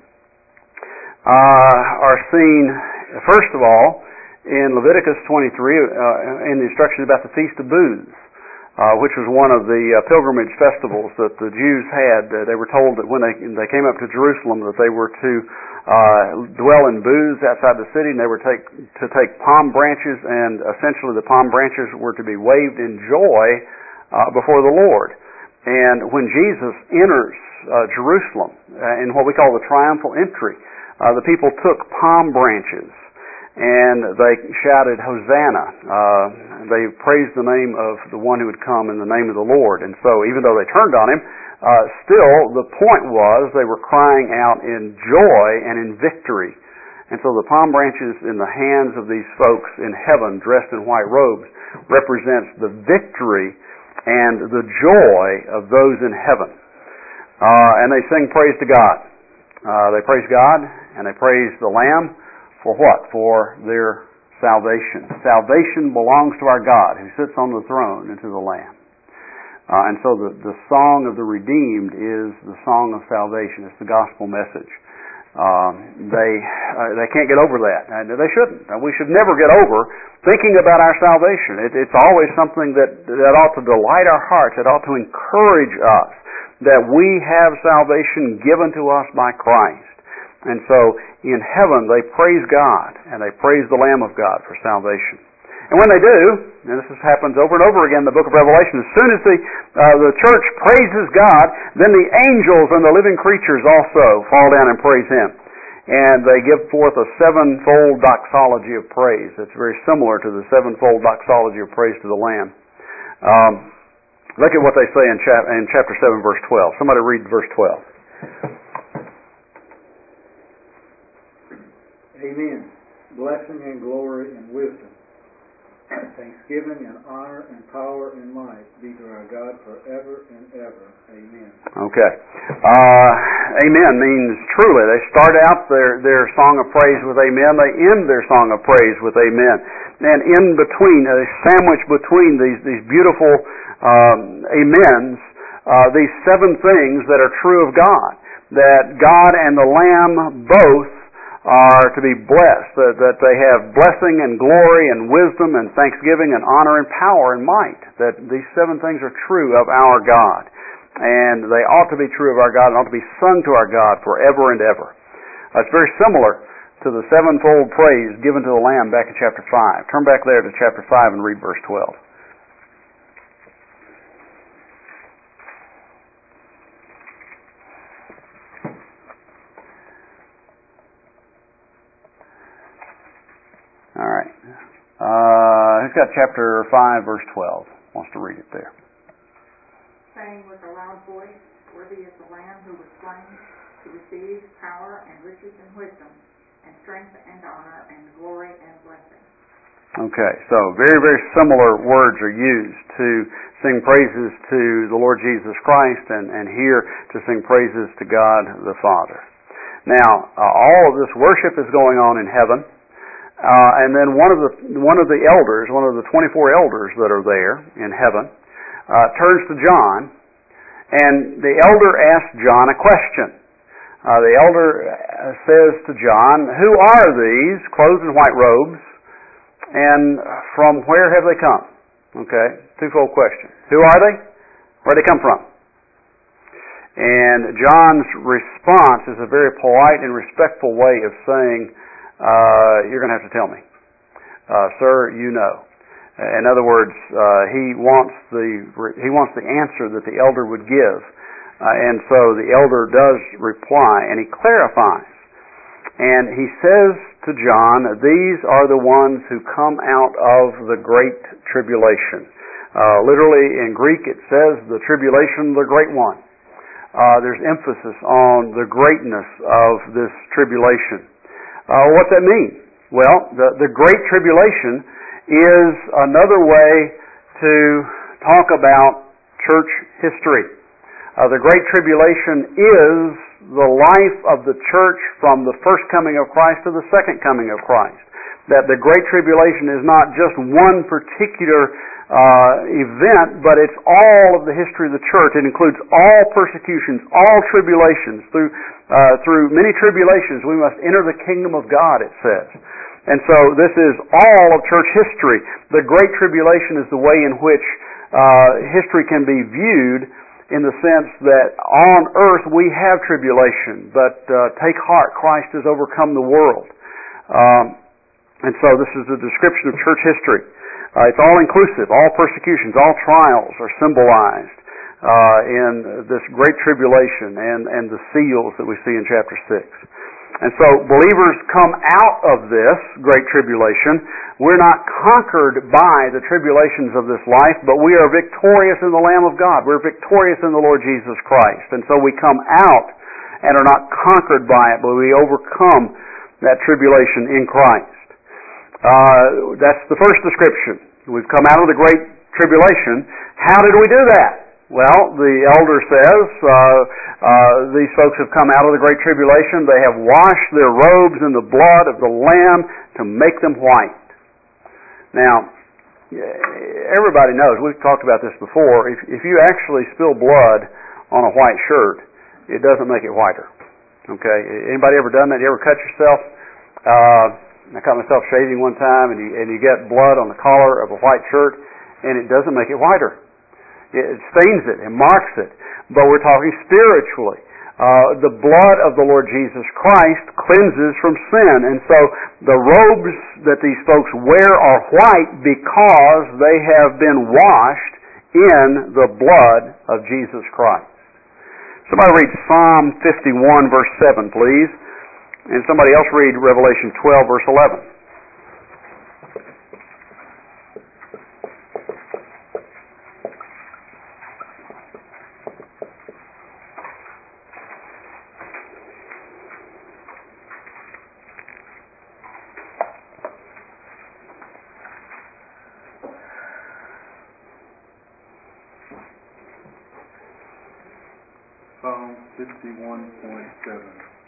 uh, are seen, first of all, in Leviticus twenty-three, uh, in the instructions about the Feast of Booths, uh, which was one of the uh, pilgrimage festivals that the Jews had. Uh, they were told that when they they came up to Jerusalem that they were to uh, dwell in booths outside the city, and they were take, to take palm branches, and essentially the palm branches were to be waved in joy uh, before the Lord. And when Jesus enters uh, Jerusalem uh, in what we call the triumphal entry, uh, the people took palm branches and they shouted, "Hosanna." Uh, they praised the name of the one who would come in the name of the Lord. And so even though they turned on Him, uh, still the point was they were crying out in joy and in victory. And so the palm branches in the hands of these folks in heaven dressed in white robes represents the victory and the joy of those in heaven. Uh, and they sing praise to God. Uh, they praise God and they praise the Lamb for what? For their salvation. Salvation belongs to our God who sits on the throne and to the Lamb. Uh, and so the, the song of the redeemed is the song of salvation. It's the gospel message. Um, they uh, they can't get over that. And they shouldn't. And we should never get over thinking about our salvation. It, it's always something that, that ought to delight our hearts. It ought to encourage us that we have salvation given to us by Christ. And so in heaven they praise God and they praise the Lamb of God for salvation. And when they do, and this happens over and over again in the book of Revelation, as soon as the uh, the church praises God, then the angels and the living creatures also fall down and praise Him. And they give forth a sevenfold doxology of praise. It's very similar to the sevenfold doxology of praise to the Lamb. Um, look at what they say in, chap- in chapter seven, verse twelve. Somebody read verse twelve. Amen. Blessing and glory and wisdom, thanksgiving and honor and power and might be to our God forever and ever. Amen. Okay. Uh, amen means truly. They start out their, their song of praise with amen. They end their song of praise with amen. And in between, uh, sandwiched between these, these beautiful um, amens, uh, these seven things that are true of God. That God and the Lamb both are to be blessed, that, that they have blessing and glory and wisdom and thanksgiving and honor and power and might, that these seven things are true of our God. And they ought to be true of our God and ought to be sung to our God forever and ever. Uh, it's very similar to the sevenfold praise given to the Lamb back in chapter five. Turn back there to chapter five and read verse twelve. All right. Uh, who's got chapter five, verse twelve? Wants to read it there. Saying with a loud voice, "Worthy is the Lamb who was slain to receive power and riches and wisdom and strength and honor and glory and blessing." Okay, so very, very similar words are used to sing praises to the Lord Jesus Christ and, and here to sing praises to God the Father. Now, uh, all of this worship is going on in heaven. Uh, and then one of the one of the elders, one of the twenty-four elders that are there in heaven, uh, turns to John, and the elder asks John a question. Uh, the elder says to John, "Who are these clothed in white robes, And from where have they come? Okay, twofold question. Who are they? Where do they come from? And John's response is a very polite and respectful way of saying, uh, you're going to have to tell me. Uh, sir, you know. In other words, uh, he wants the he wants the answer that the elder would give. Uh, and so the elder does reply, and he clarifies. And he says to John, these are the ones who come out of the great tribulation. Uh, literally in Greek it says the tribulation of the great one. Uh, there's emphasis on the greatness of this tribulation. Uh, what's that mean? Well, the, the great tribulation is another way to talk about church history. Uh, the Great Tribulation is the life of the church from the first coming of Christ to the second coming of Christ. That the Great Tribulation is not just one particular uh, event, but it's all of the history of the church. It includes all persecutions, all tribulations. Through uh, through many tribulations we must enter the kingdom of God, it says. And so this is all of church history. The Great Tribulation is the way in which uh, history can be viewed, in the sense that on earth we have tribulation, but uh, take heart, Christ has overcome the world. Um, and so this is a description of church history. Uh, it's all inclusive. All persecutions, all trials are symbolized uh, in this great tribulation and, and the seals that we see in chapter six. And so believers come out of this great tribulation. We're not conquered by the tribulations of this life, but we are victorious in the Lamb of God. We're victorious in the Lord Jesus Christ. And so we come out and are not conquered by it, but we overcome that tribulation in Christ. Uh, that's the first description. We've come out of the great tribulation. How did we do that? Well, the elder says, uh, uh, these folks have come out of the great tribulation. They have washed their robes in the blood of the Lamb to make them white. Now, everybody knows, we've talked about this before, if, if you actually spill blood on a white shirt, it doesn't make it whiter. Okay? Anybody ever done that? You ever cut yourself? Uh, I cut myself shaving one time, and you, and you get blood on the collar of a white shirt, and it doesn't make it whiter. It stains it and marks it. But we're talking spiritually. Uh, the blood of the Lord Jesus Christ cleanses from sin. And so the robes that these folks wear are white because they have been washed in the blood of Jesus Christ. Somebody read Psalm fifty-one, verse seven, please. And somebody else read Revelation twelve, verse eleven. Psalm fifty-one point seven.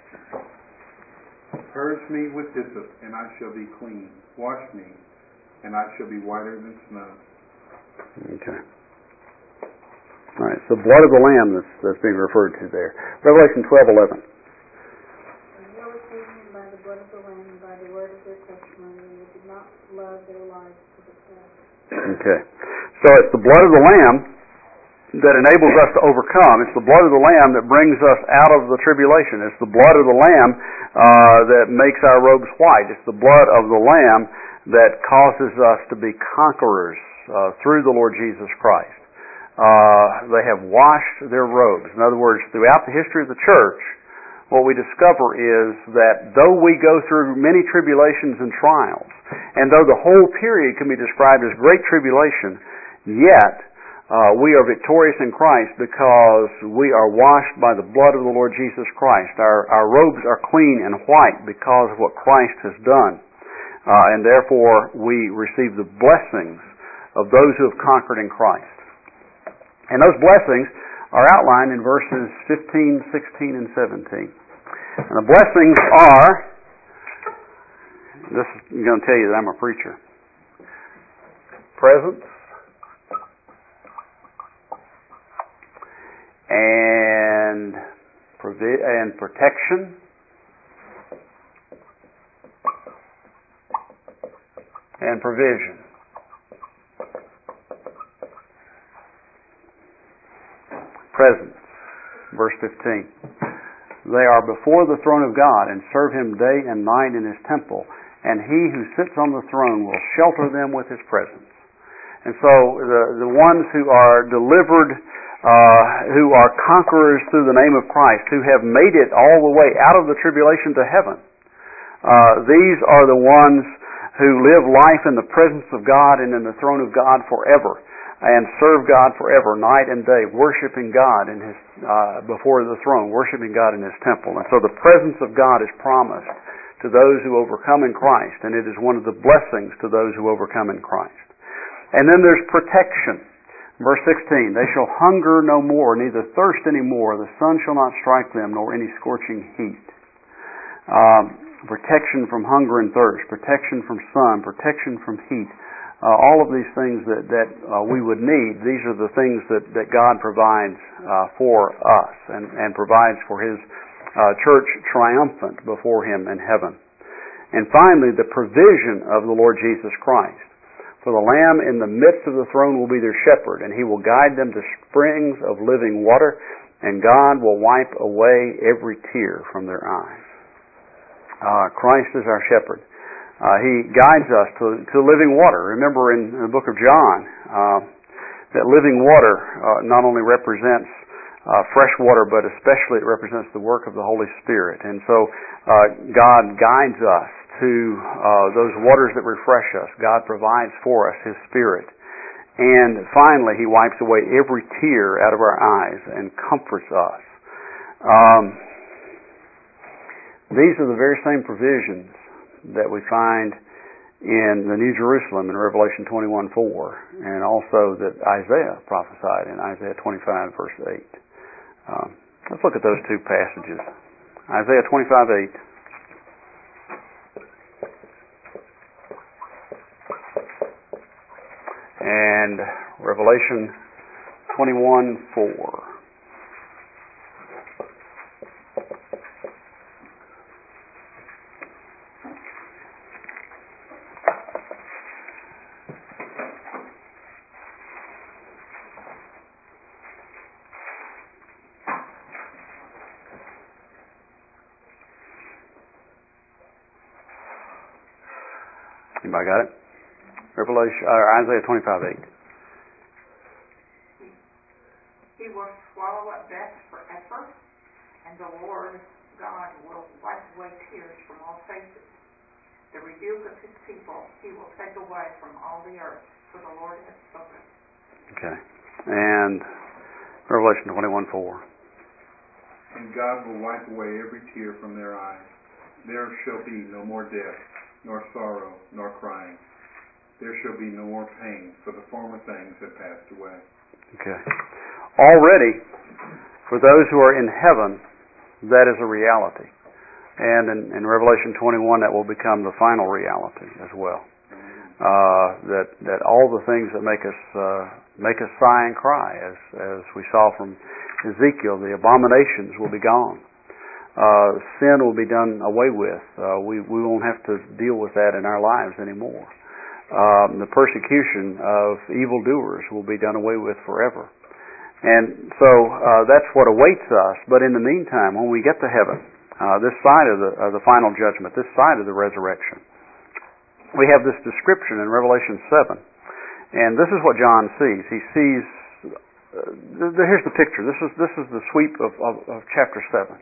Purge me with hyssop, and I shall be clean. Wash me, and I shall be whiter than snow. Okay. All right, so blood of the Lamb that's, that's being referred to there. Revelation twelve eleven. And they overcame him by the blood of the Lamb and by the word of their testimony, and they did not love their lives to the death. Okay. So it's the blood of the Lamb that enables us to overcome. It's the blood of the Lamb that brings us out of the tribulation. It's the blood of the Lamb uh, that makes our robes white. It's the blood of the Lamb that causes us to be conquerors uh, through the Lord Jesus Christ. Uh, they have washed their robes. In other words, throughout the history of the church, what we discover is that though we go through many tribulations and trials, and though the whole period can be described as great tribulation, yet Uh, we are victorious in Christ because we are washed by the blood of the Lord Jesus Christ. Our, our robes are clean and white because of what Christ has done. Uh, and therefore, we receive the blessings of those who have conquered in Christ. And those blessings are outlined in verses fifteen, sixteen, and seventeen. And the blessings are, this is going to tell you that I'm a preacher. Presence, and provi- and protection, and provision. Presence. Verse fifteen. They are before the throne of God and serve Him day and night in His temple, and He who sits on the throne will shelter them with His presence. And so the, the ones who are delivered, uh, who are conquerors through the name of Christ, who have made it all the way out of the tribulation to heaven, uh, these are the ones who live life in the presence of God and in the throne of God forever, and serve God forever, night and day, worshiping God in His uh, before the throne, worshiping God in His temple. And so the presence of God is promised to those who overcome in Christ, and it is one of the blessings to those who overcome in Christ. And then there's protection. Verse sixteen, they shall hunger no more, neither thirst any more. The sun shall not strike them, nor any scorching heat. Um, protection from hunger and thirst, protection from sun, protection from heat. Uh, all of these things that, that uh, we would need, these are the things that, that God provides uh, for us and, and provides for His uh, church triumphant before Him in heaven. And finally, the provision of the Lord Jesus Christ. For the Lamb in the midst of the throne will be their shepherd, and He will guide them to springs of living water, and God will wipe away every tear from their eyes. Uh, Christ is our shepherd. Uh, he guides us to, to living water. Remember in the book of John uh, that living water uh, not only represents uh, fresh water, but especially it represents the work of the Holy Spirit. And so uh, God guides us to uh, those waters that refresh us. God provides for us His Spirit. And finally, He wipes away every tear out of our eyes and comforts us. Um, these are the very same provisions that we find in the New Jerusalem in Revelation twenty-one four, and also that Isaiah prophesied in Isaiah twenty-five verse eight. Um, let's look at those two passages. Isaiah twenty-five eight. And Revelation twenty-one four. Anybody got it? Revelation, uh, Isaiah twenty-five eight. He will swallow up death forever, and the Lord God will wipe away tears from all faces. The rebuke of His people He will take away from all the earth, for the Lord has spoken. Okay. And Revelation twenty-one four. And God will wipe away every tear from their eyes. There shall be no more death, nor sorrow, nor crying. There shall be no more pain, for the former things have passed away. Okay. Already, for those who are in heaven, that is a reality. And in, in Revelation twenty-one, that will become the final reality as well. Uh, that that all the things that make us uh, make us sigh and cry, as as we saw from Ezekiel, the abominations will be gone. Uh, sin will be done away with. Uh, we we won't have to deal with that in our lives anymore. Um, the persecution of evildoers will be done away with forever. And so uh, that's what awaits us. But in the meantime, when we get to heaven, uh, this side of the, of the final judgment, this side of the resurrection, we have this description in Revelation seven. And this is what John sees. He sees, uh, here's the picture. This is this is the sweep of, of, of chapter seven.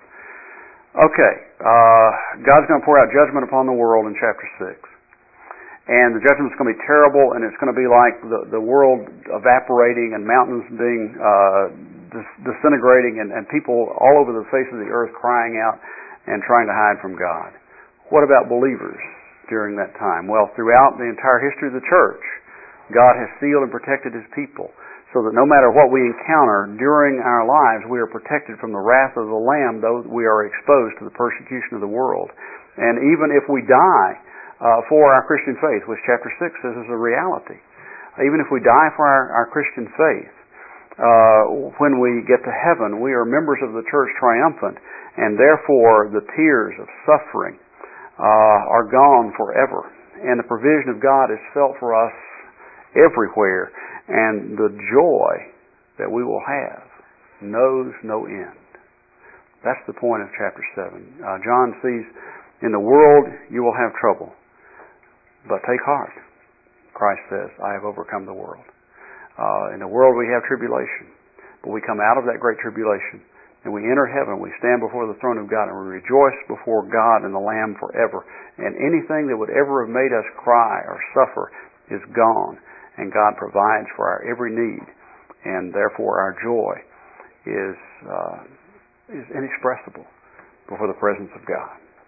Okay, uh, God's going to pour out judgment upon the world in chapter six. And the judgment's going to be terrible, and it's going to be like the, the world evaporating and mountains being uh, dis- disintegrating and, and people all over the face of the earth crying out and trying to hide from God. What about believers during that time? Well, throughout the entire history of the church, God has sealed and protected His people so that no matter what we encounter during our lives, we are protected from the wrath of the Lamb, though we are exposed to the persecution of the world. And even if we die Uh, for our Christian faith, which chapter six says is a reality. Even if we die for our, our Christian faith, uh, when we get to heaven, we are members of the church triumphant, and therefore the tears of suffering uh, are gone forever. and the provision of God is felt for us everywhere, and the joy that we will have knows no end. That's the point of chapter seven. Uh, John sees, in the world you will have trouble, but take heart. Christ says, I have overcome the world. Uh, in the world we have tribulation, but we come out of that great tribulation and we enter heaven. We stand before the throne of God and we rejoice before God and the Lamb forever. And anything that would ever have made us cry or suffer is gone, and God provides for our every need, and therefore our joy is uh, is inexpressible before the presence of God.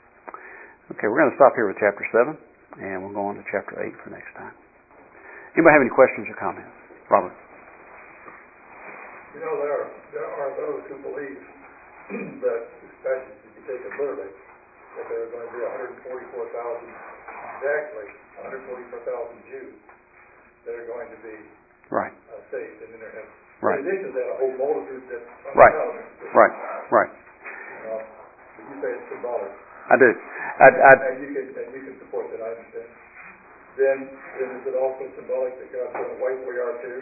Okay, we're going to stop here with chapter seven, and we'll go on to chapter eight for next time. Anybody have any questions or comments? Robert? You know, there are, there are those who believe that this passage, if you take it literally, that there are going to be one hundred forty-four thousand, exactly one hundred forty-four thousand Jews that are going to be right. uh, saved and in their heaven. Right. In addition to that, a whole multitude that's right. unfound. Right. Right. Uh, you say it's symbolic. I do. I, I, and you can and you can support that. I understand. Then, then is it also symbolic that God's going to wipe away our tears?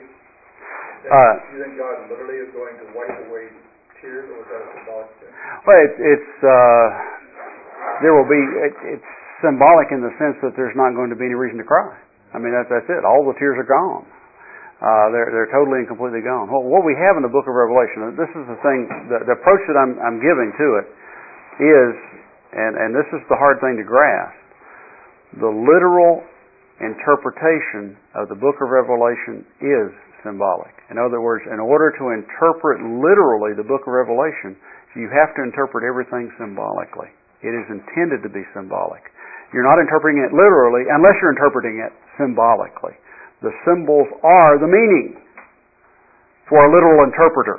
Uh, you think God literally is going to wipe away tears, or is that a symbolic thing? Well, it, it's uh, there will be. It, it's symbolic in the sense that there's not going to be any reason to cry. I mean, that, that's it. All the tears are gone. Uh, they're they're totally and completely gone. Well, what we have in the Book of Revelation, this is the thing. The, the approach that I'm I'm giving to it is, and and this is the hard thing to grasp, the literal interpretation of the Book of Revelation is symbolic. In other words, in order to interpret literally the Book of Revelation, you have to interpret everything symbolically. It is intended to be symbolic. You're not interpreting it literally unless you're interpreting it symbolically. The symbols are the meaning for a literal interpreter.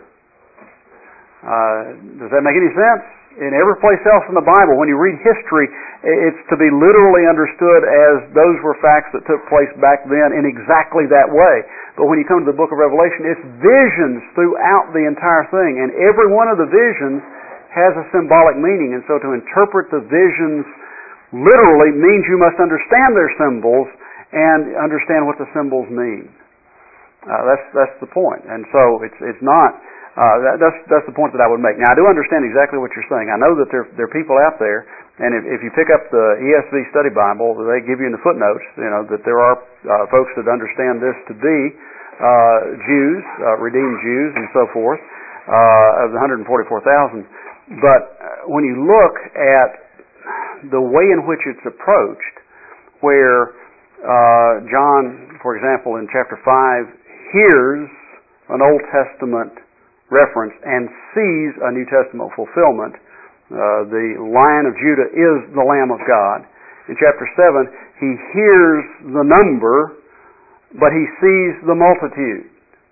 Uh, does that make any sense? In every place else in the Bible, when you read history, it's to be literally understood as those were facts that took place back then in exactly that way. But when you come to the Book of Revelation, it's visions throughout the entire thing. And every one of the visions has a symbolic meaning. And so to interpret the visions literally means you must understand their symbols and understand what the symbols mean. Uh, that's that's the point. And so it's it's not... Uh, that, that's that's the point that I would make. Now, I do understand exactly what you're saying. I know that there there are people out there, and if, if you pick up the E S V Study Bible, they give you in the footnotes, you know, that there are uh, folks that understand this to be uh, Jews, uh, redeemed Jews, and so forth, uh, of the one hundred forty-four thousand. But when you look at the way in which it's approached, where uh, John, for example, in chapter five, hears an Old Testament reference and sees a New Testament fulfillment. Uh, the Lion of Judah is the Lamb of God. In chapter seven, he hears the number, but he sees the multitude.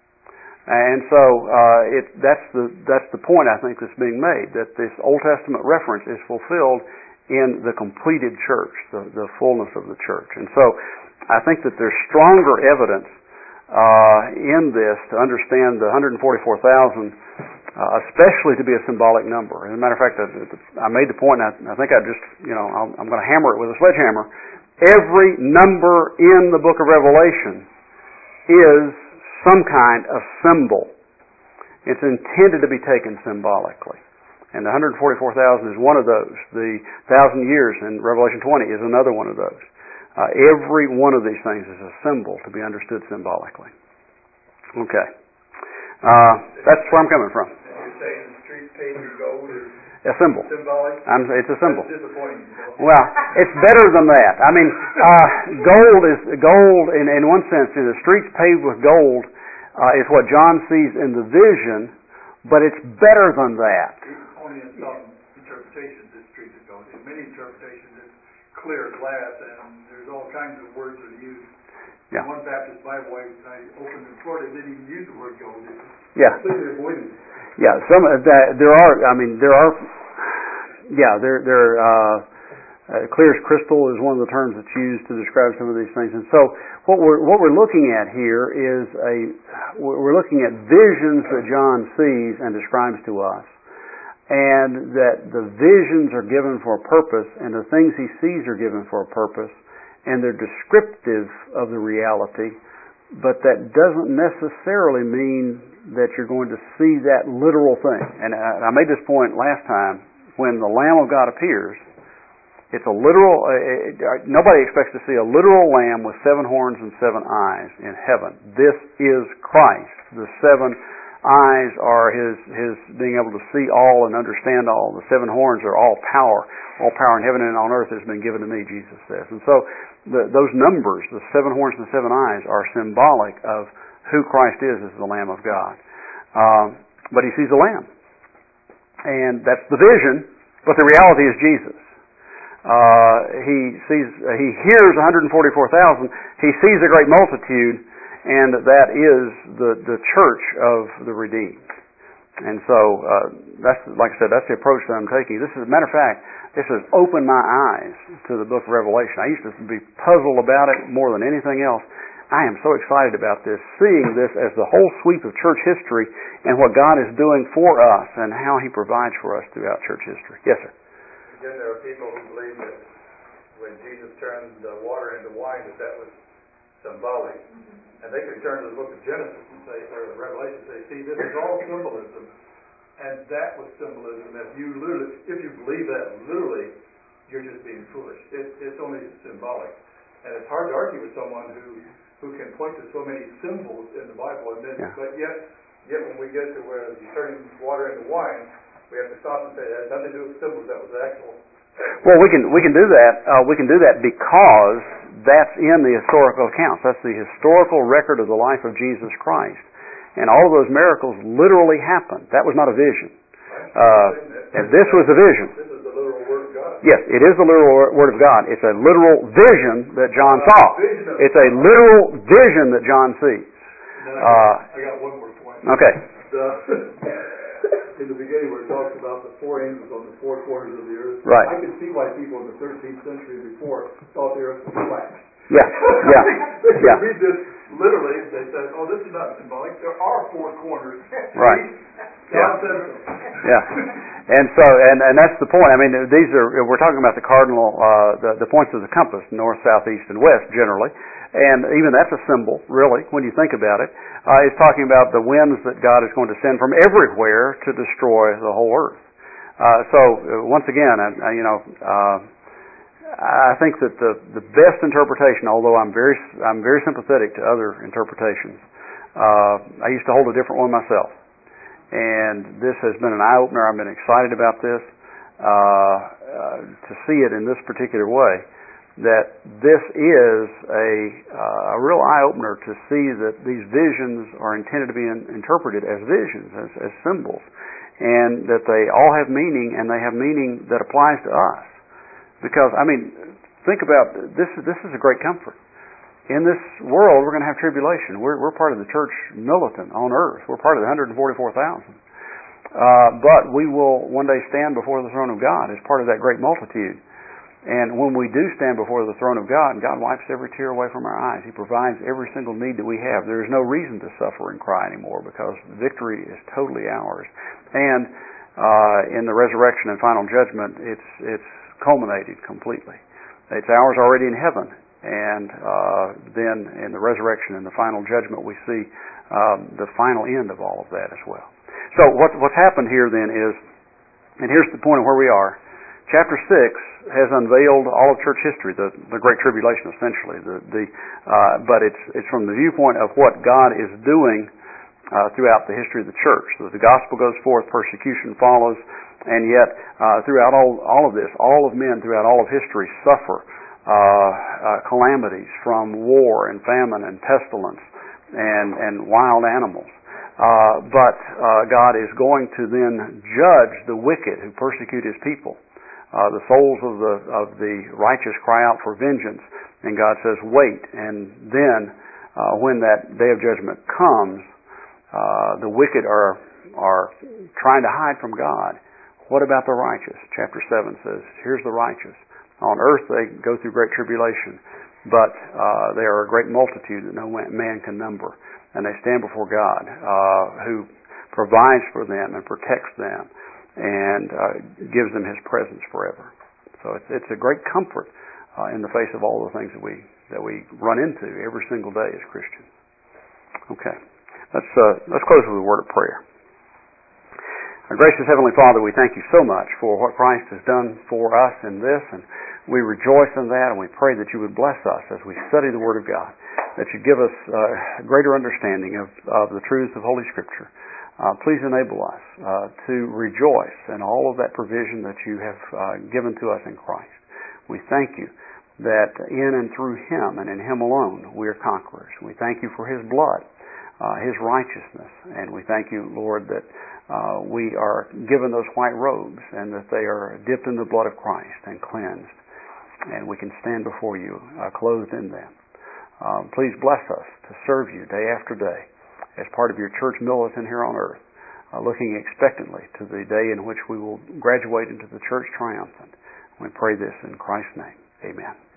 And so uh, it, that's the that's the point I think that's being made, that this Old Testament reference is fulfilled in the completed church, the, the fullness of the church. And so I think that there's stronger evidence Uh, in this to understand the one hundred forty-four thousand, uh, especially to be a symbolic number. As a matter of fact, I, I made the point, and I, I think I just, you know, I'm, I'm going to hammer it with a sledgehammer. Every number in the Book of Revelation is some kind of symbol. It's intended to be taken symbolically. And the one hundred forty-four thousand is one of those. The thousand years in Revelation twenty is another one of those. Uh, every one of these things is a symbol to be understood symbolically. Okay. Uh, that's where I'm coming from. And you're saying the street paved with gold is a symbol. Symbolic? I'm, it's a symbol. That's disappointing. Well, it's better than that. I mean, uh, gold is gold in, in one sense. In the streets paved with gold uh, is what John sees in the vision, but it's better than that. Only in some interpretations, this street is gold. In many interpretations, it's clear glass, and there's all kinds of words that are used. Yeah. One Baptist Bible I, I opened in Florida didn't even use the word gold. It yeah. completely avoided it. Yeah. Some uh, that, there are. I mean, there are. Yeah. There. There. Uh, uh, clear as crystal is one of the terms that's used to describe some of these things. And so, what we're what we're looking at here is a we're looking at visions that John sees and describes to us. And that the visions are given for a purpose, and the things he sees are given for a purpose, and they're descriptive of the reality, but that doesn't necessarily mean that you're going to see that literal thing. And I, I made this point last time. When the Lamb of God appears, it's a literal, uh, it, nobody expects to see a literal lamb with seven horns and seven eyes in heaven. This is Christ. The seven eyes are His, His being able to see all and understand all. The seven horns are all power. All power in heaven and on earth has been given to me, Jesus says. And so the, those numbers, the seven horns and the seven eyes, are symbolic of who Christ is as the Lamb of God. Um, but He sees a lamb. And that's the vision, but the reality is Jesus. Uh, he sees, uh, he hears one hundred forty-four thousand. He sees a great multitude, and that is the the church of the redeemed. And so, uh, that's like I said, that's the approach that I'm taking. This is, as a matter of fact, this has opened my eyes to the book of Revelation. I used to be puzzled about it more than anything else. I am so excited about this, seeing this as the whole sweep of church history and what God is doing for us and how He provides for us throughout church history. Yes, sir. Again, there are people who believe that when Jesus turned the water into wine, that that was symbolic. And they could turn to the book of Genesis and say, or the Revelation and say, see, this is all symbolism. And that was symbolism. If you literally, if you believe that literally, you're just being foolish. It, it's only symbolic. And it's hard to argue with someone who who can point to so many symbols in the Bible, and then, yeah. but yet, yet when we get to where you're turning water into wine, we have to stop and say that has nothing to do with symbols. That was actual. Well, we can we can do that. Uh, we can do that because that's in the historical accounts. That's the historical record of the life of Jesus Christ, and all of those miracles literally happened. That was not a vision, uh, and this was a vision. This is the literal word of God. Yes, it is the literal word of God. It's a literal vision that John saw. It's a literal vision that John sees. Uh, I got one more point. Okay. The, in the beginning where it talks about the four angels on the four corners of the earth, right. I can see why people in the thirteenth century before thought the earth was flat. Yeah, yeah, they yeah. read this literally, they said, oh, this is not symbolic. There are four corners. Right. God said so. Yeah. And so, and, and that's the point. I mean, these are, we're talking about the cardinal, uh, the, the points of the compass, north, south, east, and west, generally. And even that's a symbol, really, when you think about it. Uh, it's talking about the winds that God is going to send from everywhere to destroy the whole earth. Uh, so, uh, once again, I, I, you know, uh, I think that the, the best interpretation, although I'm very, I'm very sympathetic to other interpretations, uh, I used to hold a different one myself. And this has been an eye-opener. I've been excited about this, uh, uh, to see it in this particular way, that this is a, uh, a real eye-opener to see that these visions are intended to be in, interpreted as visions, as, as symbols, and that they all have meaning, and they have meaning that applies to us. Because, I mean, think about, this, this is a great comfort. In this world, we're going to have tribulation. We're, we're part of the church militant on earth. We're part of the one hundred forty-four thousand. Uh, but we will one day stand before the throne of God as part of that great multitude. And when we do stand before the throne of God, God wipes every tear away from our eyes. He provides every single need that we have. There is no reason to suffer and cry anymore because the victory is totally ours. And uh, in the resurrection and final judgment, it's it's culminated completely. It's ours already in heaven. And uh, then in the resurrection and the final judgment, we see um, the final end of all of that as well. So what, what's happened here then is, and here's the point of where we are, chapter six has unveiled all of church history, the, the Great Tribulation essentially. The, the, uh, but it's, it's from the viewpoint of what God is doing uh, throughout the history of the church. So the gospel goes forth, persecution follows, and yet uh, throughout all, all of this, all of men throughout all of history suffer Uh, uh, calamities from war and famine and pestilence and, and wild animals. Uh, but uh, God is going to then judge the wicked who persecute His people. Uh, the souls of the of the righteous cry out for vengeance, and God says, wait. And then uh, when that day of judgment comes, uh, the wicked are are trying to hide from God. What about the righteous? Chapter seven says, here's the righteous. On earth they go through great tribulation, but uh, they are a great multitude that no man can number. And they stand before God, uh, who provides for them and protects them and uh, gives them His presence forever. So it's, it's a great comfort uh, in the face of all the things that we that we run into every single day as Christians. Okay, let's uh, let's close with a word of prayer. Our gracious Heavenly Father, we thank you so much for what Christ has done for us in this, and we rejoice in that, and we pray that you would bless us as we study the Word of God, that you give us uh, a greater understanding of, of the truths of Holy Scripture. Uh, please enable us uh, to rejoice in all of that provision that you have uh, given to us in Christ. We thank you that in and through Him and in Him alone we are conquerors. We thank you for His blood, uh, His righteousness, and we thank you, Lord, that uh, we are given those white robes and that they are dipped in the blood of Christ and cleansed, and we can stand before you uh, clothed in them. Um, please bless us to serve you day after day as part of your church militant here on earth, uh, looking expectantly to the day in which we will graduate into the church triumphant. We pray this in Christ's name. Amen.